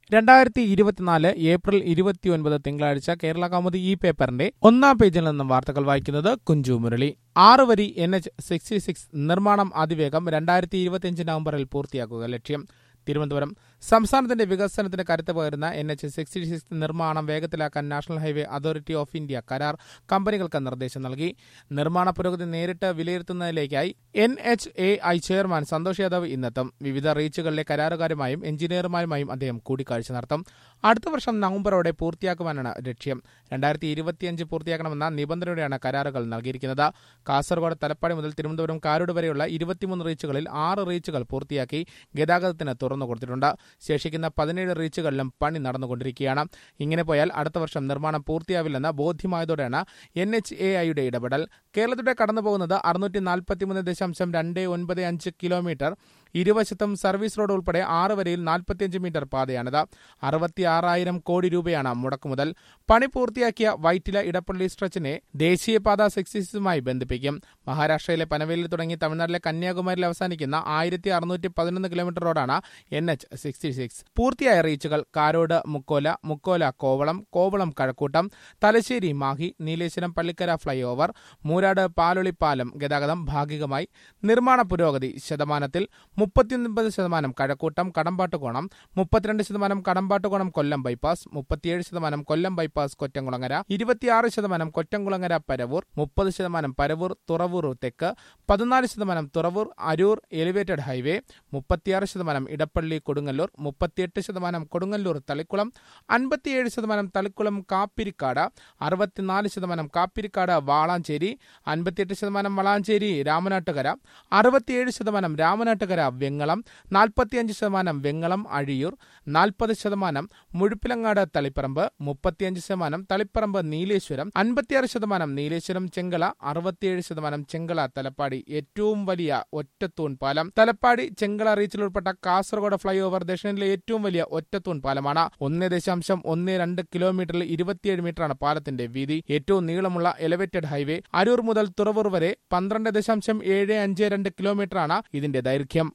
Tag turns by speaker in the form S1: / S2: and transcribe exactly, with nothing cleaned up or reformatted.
S1: രണ്ടായിരത്തി ഇരുപത്തിനാല് ഏപ്രിൽ ഇരുപത്തിയൊൻപത് തിങ്കളാഴ്ച കേരള കൗമുദി ഈ പേപ്പറിന്റെ ഒന്നാം പേജിൽ നിന്നും വാർത്തകൾ വായിക്കുന്നത് കുഞ്ചു മുരളി. ആറ് വരി എൻ എച്ച് സിക്സ്റ്റി സിക്സ് നിർമ്മാണം അതിവേഗം രണ്ടായിരത്തി ഇരുപത്തിയഞ്ച് നവംബറിൽ പൂർത്തിയാക്കുക ലക്ഷ്യം. തിരുവനന്തപുരം. സംസ്ഥാനത്തിന്റെ വികസനത്തിന് കരുത്ത് പകരുന്ന എൻ എച്ച് സിക്സ്റ്റി സിക്സ് നിർമ്മാണം വേഗത്തിലാക്കാൻ National Highway Authority of India കരാർ കമ്പനികൾക്ക് നിർദ്ദേശം നൽകി. നിർമ്മാണ പുരോഗതി നേരിട്ട് വിലയിരുത്തുന്നതിലേക്കായി N H A I chairman Santosh Yadav ഇന്നെത്തും. വിവിധ റീച്ചുകളിലെ കരാറുകാരുമായും എഞ്ചിനീയർമാരുമായും അദ്ദേഹം കൂടിക്കാഴ്ച നടത്തും. അടുത്ത വർഷം നവംബറോടെ പൂർത്തിയാക്കുവാനാണ് ലക്ഷ്യം. രണ്ടായിരത്തി ഇരുപത്തിയഞ്ച് പൂർത്തിയാക്കണമെന്ന നിബന്ധനയോടെയാണ് കരാറുകൾ നൽകിയിരിക്കുന്നത്. കാസർഗോഡ് തലപ്പാടി മുതൽ തിരുവനന്തപുരം കാരോട് വരെയുള്ള ഇരുപത്തിമൂന്ന് റീച്ചുകളിൽ ആറ് റീച്ചുകൾ പൂർത്തിയാക്കി ഗതാഗതത്തിന് തുറന്നു കൊടുത്തിട്ടുണ്ട്. ശേഷിക്കുന്ന പതിനേഴ് റീച്ചുകളിലും പണി നടന്നുകൊണ്ടിരിക്കുകയാണ്. ഇങ്ങനെ പോയാൽ അടുത്ത വർഷം നിർമ്മാണം പൂർത്തിയാവില്ലെന്ന് ബോധ്യമായതോടെയാണ് എൻ എച്ച് എ ഐയുടെ ഇടപെടൽ. കേരളത്തിലൂടെ കടന്നുപോകുന്നത് അറുന്നൂറ്റി നാൽപ്പത്തിമൂന്ന് ദശാംശം രണ്ട് ഒൻപത് അഞ്ച് കിലോമീറ്റർ. ഇരുവശത്തും സർവീസ് റോഡ് ഉൾപ്പെടെ ആറ് വരയിൽ നാൽപ്പത്തിയഞ്ച് മീറ്റർ പാതയാണിത്. അറുപത്തി ആറായിരം കോടി രൂപയാണ് മുടക്കുമുതൽ. പണി പൂർത്തിയാക്കിയ വൈറ്റില ഇടപ്പള്ളി സ്ട്രെച്ചിനെ ദേശീയപാത സിക്സ്റ്റി സിക്സുമായി ബന്ധിപ്പിക്കും. മഹാരാഷ്ട്രയിലെ പനവേലിൽ തുടങ്ങി തമിഴ്നാട്ടിലെ കന്യാകുമാരിയിൽ അവസാനിക്കുന്ന ആയിരത്തി അറുന്നൂറ്റി പതിനൊന്ന് കിലോമീറ്റർ റോഡാണ് എൻ എച്ച് സിക്സ്റ്റി സിക്സ്. പൂർത്തിയായ റീച്ചുകൾ കാരോട് മുക്കോല, മുക്കോല കോവളം, കോവളം കഴക്കൂട്ടം, തലശ്ശേരി മാഹി, നീലേശ്വരം പള്ളിക്കര ഫ്ലൈ ഓവർ, മൂരാട് പാലൊളി പാലം ഗതാഗതം ഭാഗികമായി. നിർമ്മാണ പുരോഗതി ശതമാനത്തിൽ മുപ്പത്തിയൊൻപത് ശതമാനം കഴക്കൂട്ടം കടമ്പാട്ടുകോണം, മുപ്പത്തിരണ്ട് ശതമാനം കടമ്പാട്ടുകോണം കൊല്ലം ബൈപ്പാസ്, മുപ്പത്തിയേഴ് ശതമാനം കൊല്ലം ബൈപ്പാസ് കൊറ്റംകുളങ്ങര, ഇരുപത്തിയാറ് ശതമാനം കൊറ്റംകുളങ്ങര പരവൂർ, മുപ്പത് ശതമാനം പരവൂർ തുറവൂർ തെക്ക്, പതിനാല് ശതമാനം തുറവൂർ അരൂർ എലിവേറ്റഡ് ഹൈവേ, മുപ്പത്തിയാറ് ശതമാനം ഇടപ്പള്ളി കൊടുങ്ങല്ലൂർ, മുപ്പത്തിയെട്ട് ശതമാനം കൊടുങ്ങല്ലൂർ തളിക്കുളം, അൻപത്തിയേഴ് ശതമാനം തളിക്കുളം കാപ്പിരിക്കാട്, അറുപത്തിനാല് ശതമാനം കാപ്പിരിക്കാട് വാളാഞ്ചേരി, അൻപത്തിയെട്ട് ശതമാനം വളാഞ്ചേരി രാമനാട്ടുകര, അറുപത്തിയേഴ് ശതമാനം രാമനാട്ടുകര വെങ്ങളം, നാൽപ്പത്തിയഞ്ച് ശതമാനം വെങ്ങളം അഴിയൂർ, നാൽപ്പത് ശതമാനം മുഴുപ്പിലങ്ങാട് തളിപ്പറമ്പ്, മുപ്പത്തിയഞ്ച് ശതമാനം തളിപ്പറമ്പ് നീലേശ്വരം, അൻപത്തിയാറ് ശതമാനം നീലേശ്വരം ചെങ്കള, അറുപത്തിയേഴ് ശതമാനം ചെങ്കള തലപ്പാടി. ഏറ്റവും വലിയ ഒറ്റത്തൂൺ പാലം തലപ്പാടി ചെങ്കള റീച്ചിൽ ഉൾപ്പെട്ട കാസർഗോഡ് ഫ്ലൈ ഓവർ ദക്ഷിണയിലെ ഏറ്റവും വലിയ ഒറ്റത്തൂൺ പാലമാണ്. ഒന്ന് ദശാംശം ഒന്ന് രണ്ട് കിലോമീറ്ററിൽ ഇരുപത്തിയേഴ് മീറ്ററാണ് പാലത്തിന്റെ വീതി. ഏറ്റവും നീളമുള്ള എലിവേറ്റഡ് ഹൈവേ അരൂർ മുതൽ തുറവൂർ വരെ പന്ത്രണ്ട് ദശാംശം ഏഴ് അഞ്ച് രണ്ട് കിലോമീറ്ററാണ് ഇതിന്റെ ദൈർഘ്യം.